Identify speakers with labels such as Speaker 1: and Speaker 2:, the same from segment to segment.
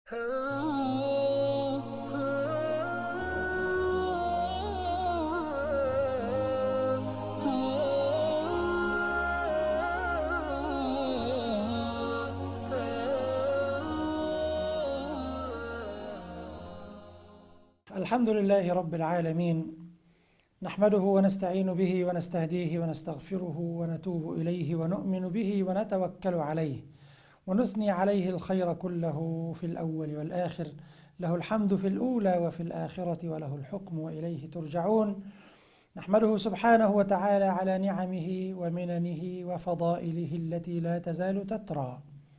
Speaker 1: الحمد لله رب العالمين، نحمده ونستعين به ونستهديه ونستغفره ونتوب إليه ونؤمن به ونتوكل عليه ونثني عليه الخير كله في الأول والآخر، له الحمد في الأولى وفي الآخرة وله الحكم وإليه ترجعون. نحمده سبحانه وتعالى على نعمه ومننه وفضائله التي لا تزال تترى،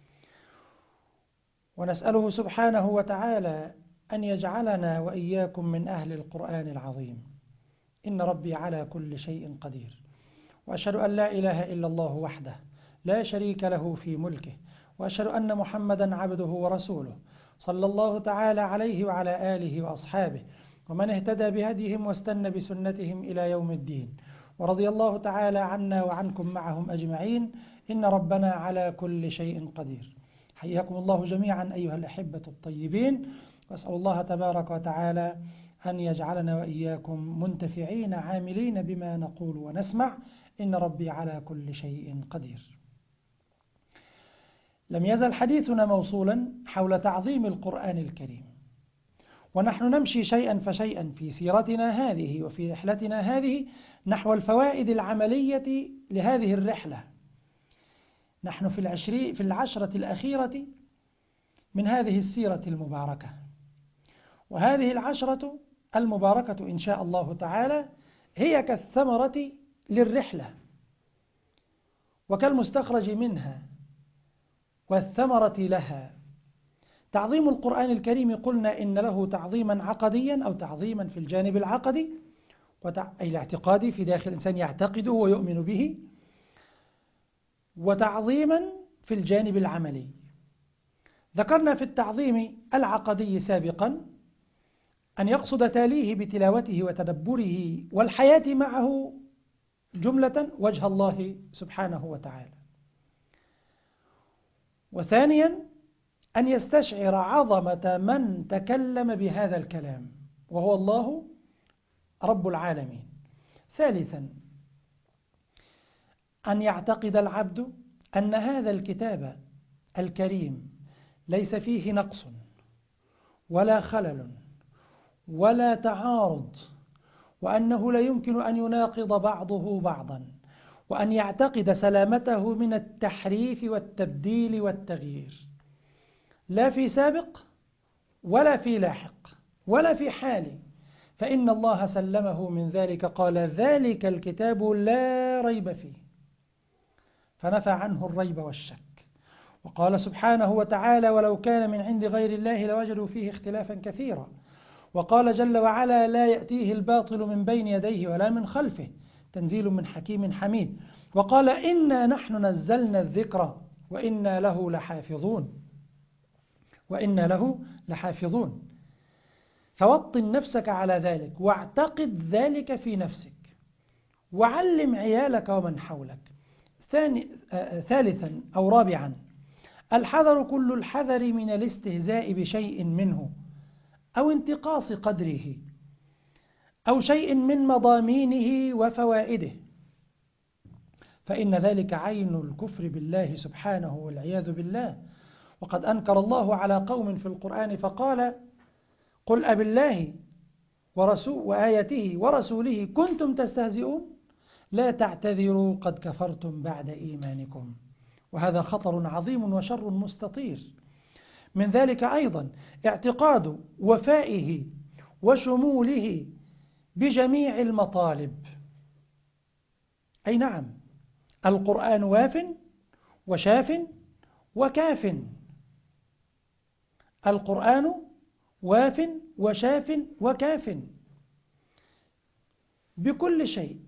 Speaker 1: ونسأله سبحانه وتعالى أن يجعلنا وإياكم من أهل القرآن العظيم. إن ربي على كل شيء قدير، وأشهد أن لا إله إلا الله وحده لا شريك له في ملكه، وأشهد أن محمدا عبده ورسوله، صلى الله تعالى عليه وعلى آله وأصحابه ومن اهتدى بهديهم واستنى بسنتهم إلى يوم الدين، ورضي الله تعالى عنا وعنكم معهم أجمعين. إن ربنا على كل شيء قدير. حياكم الله جميعا أيها الأحبة الطيبين، وأسأل الله تبارك وتعالى أن يجعلنا وإياكم منتفعين عاملين بما نقول ونسمع. إن ربي على كل شيء قدير. لم يزل حديثنا موصولا حول تعظيم القرآن الكريم، ونحن نمشي شيئا فشيئا في سيرتنا هذه وفي رحلتنا هذه نحو الفوائد العملية لهذه الرحلة. نحن في العشرة الأخيرة من هذه السيرة المباركة، وهذه العشرة المباركة إن شاء الله تعالى هي كالثمرة للرحلة وكالمستخرج منها والثمرة لها. تعظيم القرآن الكريم قلنا إن له تعظيما عقديا أو تعظيما في الجانب العقدي أي الاعتقادي في داخل الإنسان يعتقده ويؤمن به، وتعظيما في الجانب العملي. ذكرنا في التعظيم العقدي سابقا أن يقصد تاليه بتلاوته وتدبره والحياة معه جملة وجه الله سبحانه وتعالى، وثانيا أن يستشعر عظمة من تكلم بهذا الكلام وهو الله رب العالمين. ثالثا أن يعتقد العبد أن هذا الكتاب الكريم ليس فيه نقص ولا خلل ولا تعارض، وأنه لا يمكن أن يناقض بعضه بعضا، وأن يعتقد سلامته من التحريف والتبديل والتغيير، لا في سابق ولا في لاحق ولا في حال، فإن الله سلمه من ذلك. قال ذلك الكتاب لا ريب فيه، فنفى عنه الريب والشك. وقال سبحانه وتعالى ولو كان من عند غير الله لوجدوا فيه اختلافا كثيرا. وقال جل وعلا لا يأتيه الباطل من بين يديه ولا من خلفه تنزيل من حكيم حميد. وقال إنا نحن نزلنا الذكر وإنا له لحافظون. فوطن نفسك على ذلك واعتقد ذلك في نفسك، وعلم عيالك ومن حولك. ثالثا أو رابعا الحذر كل الحذر من الاستهزاء بشيء منه أو انتقاص قدره أو شيء من مضامينه وفوائده، فإن ذلك عين الكفر بالله سبحانه والعياذ بالله. وقد أنكر الله على قوم في القرآن فقال قل أبالله وآياته ورسوله كنتم تستهزئون لا تعتذروا قد كفرتم بعد إيمانكم. وهذا خطر عظيم وشر مستطير. من ذلك أيضا اعتقاد وفائه وشموله بجميع المطالب. أي نعم، القرآن واف وشاف وكاف. القرآن واف وشاف وكاف بكل شيء،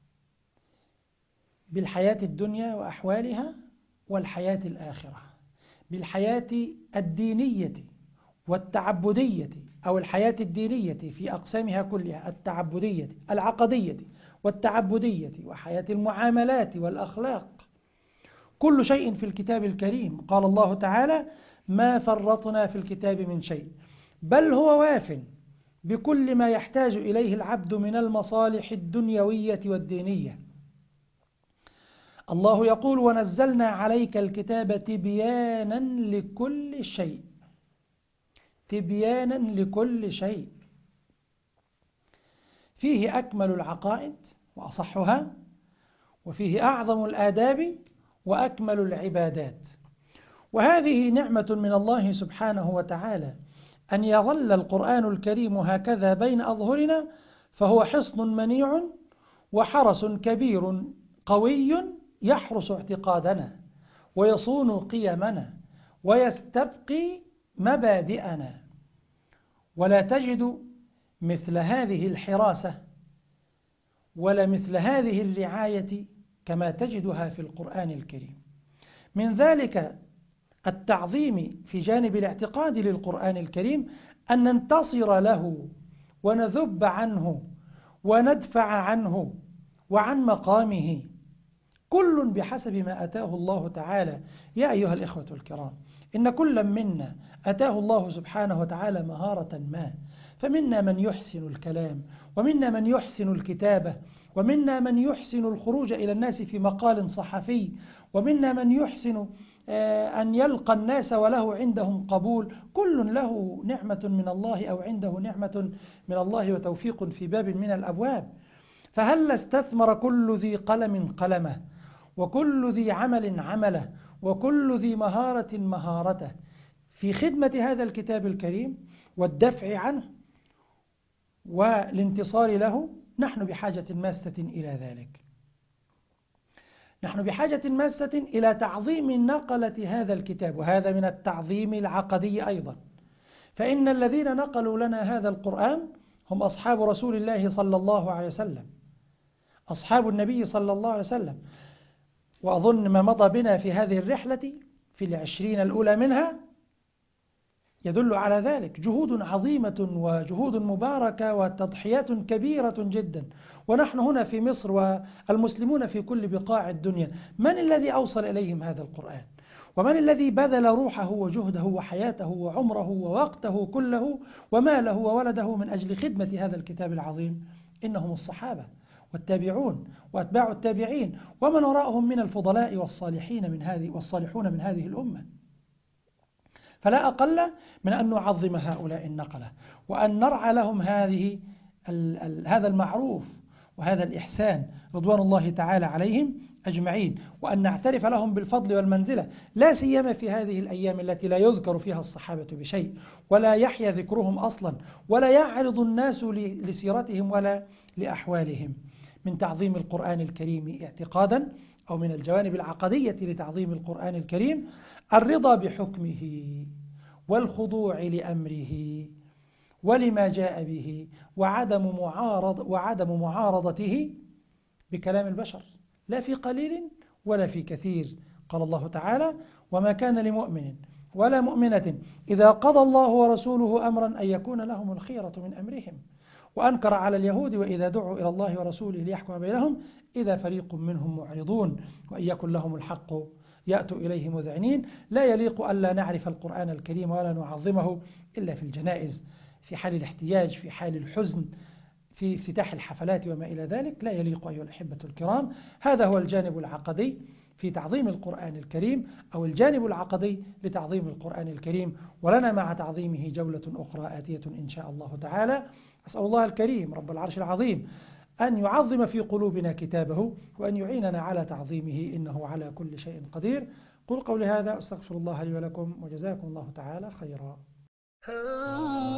Speaker 1: بالحياة الدنيا وأحوالها والحياة الآخرة، بالحياة الدينية والتعبدية أو الحياة الدينية في أقسامها كلها، التعبدية العقدية والتعبدية وحياة المعاملات والأخلاق. كل شيء في الكتاب الكريم. قال الله تعالى ما فرطنا في الكتاب من شيء، بل هو واف بكل ما يحتاج إليه العبد من المصالح الدنيوية والدينية. الله يقول: ونزلنا عليك الكتاب تبيانا لكل شيء، تبيانا لكل شيء، فيه أكمل العقائد وأصحها، وفيه أعظم الآداب وأكمل العبادات. وهذه نعمة من الله سبحانه وتعالى، أن يظل القرآن الكريم هكذا بين أظهرنا، فهو حصن منيع وحرس كبير قوي يحرس اعتقادنا ويصون قيمنا ويستبقي مبادئنا. ولا تجد مثل هذه الحراسة ولا مثل هذه الرعاية كما تجدها في القرآن الكريم. من ذلك التعظيم في جانب الاعتقاد للقرآن الكريم أن ننتصر له ونذب عنه وندفع عنه وعن مقامه، كل بحسب ما أتاه الله تعالى. يا أيها الإخوة الكرام، إن كل منا أتاه الله سبحانه وتعالى مهارة ما، فمنا من يحسن الكلام، ومنا من يحسن الكتابة، ومنا من يحسن الخروج إلى الناس في مقال صحفي، ومنا من يحسن أن يلقى الناس وله عندهم قبول. كل له نعمة من الله أو عنده نعمة من الله وتوفيق في باب من الأبواب. فهل استثمر كل ذي قلم قلمه، وكل ذي عمل عمله، وكل ذي مهارة مهارته في خدمة هذا الكتاب الكريم والدفع عنه والانتصار له؟ نحن بحاجة ماسة إلى ذلك. نحن بحاجة ماسة إلى تعظيم نقلة هذا الكتاب، وهذا من التعظيم العقدي أيضا. فإن الذين نقلوا لنا هذا القرآن هم أصحاب رسول الله صلى الله عليه وسلم، أصحاب النبي صلى الله عليه وسلم. وأظن ما مضى بنا في هذه الرحلة في 20 الأولى منها يدل على ذلك، جهود عظيمة وجهود مباركة وتضحيات كبيرة جدا. ونحن هنا في مصر والمسلمون في كل بقاع الدنيا، من الذي أوصل إليهم هذا القرآن؟ ومن الذي بذل روحه وجهده وحياته وعمره ووقته كله وماله وولده من أجل خدمة هذا الكتاب العظيم؟ إنهم الصحابة والتابعون وأتباع التابعين ومن وراءهم من الفضلاء والصالحون من هذه الأمة. فلا أقل من أن نعظم هؤلاء النقلة، وأن نرعى لهم هذا المعروف وهذا الإحسان رضوان الله تعالى عليهم أجمعين، وأن نعترف لهم بالفضل والمنزلة، لا سيما في هذه الأيام التي لا يذكر فيها الصحابة بشيء، ولا يحيا ذكرهم أصلا، ولا يعرض الناس لسيرتهم ولا لأحوالهم. من تعظيم القرآن الكريم اعتقادا، أو من الجوانب العقدية لتعظيم القرآن الكريم، الرضا بحكمه والخضوع لأمره ولما جاء به، وعدم معارضته بكلام البشر، لا في قليل ولا في كثير. قال الله تعالى: وما كان لمؤمن ولا مؤمنة إذا قضى الله ورسوله أمرا أن يكون لهم الخيرة من أمرهم. وأنكر على اليهود وإذا دعوا إلى الله ورسوله ليحكم بينهم إذا فريق منهم معرضون وإن يكن لهم الحق يأتوا إليه مذعنين. لا يليق ألا نعرف القرآن الكريم ولا نعظمه إلا في الجنائز، في حال الاحتياج، في حال الحزن، في افتتاح الحفلات وما إلى ذلك. لا يليق أيها الأحبة الكرام. هذا هو الجانب العقدي في تعظيم القرآن الكريم، أو الجانب العقدي لتعظيم القرآن الكريم. ولنا مع تعظيمه جولة أخرى آتية إن شاء الله تعالى. أسأل الله الكريم رب العرش العظيم أن يعظم في قلوبنا كتابه، وأن يعيننا على تعظيمه، إنه على كل شيء قدير. قل قولي هذا، أستغفر الله لي ولكم، وجزاكم الله تعالى خيرا.